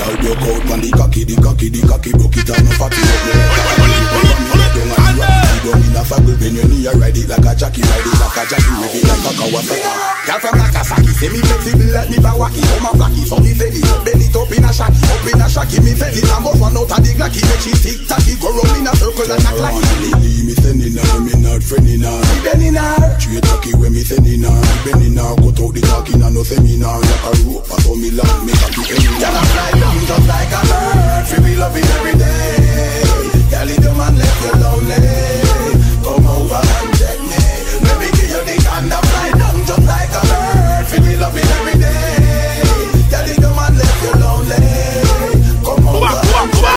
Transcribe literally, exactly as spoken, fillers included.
Girl broke out on the cocky, the cocky, the cocky broke it and no fatty up your head. Down in a faggle when you knee, ride it like a jockey, ride it like a jockey, rev it like a Kawasaki. Girl from Nagasaki, say me flexible like me Bawaki, come a flaky, so me belly, belly up in a shacky, up in a shacky, me belly, I'm off one out of the glacky, make she tick tacky, go round in a circle and act like it. Me sending her, me not friending her, me bending her. Straight jockey when me sending her, me bending her, cut out the talking and no seminar, like a rope, so me long, me cocky any. Girl a fly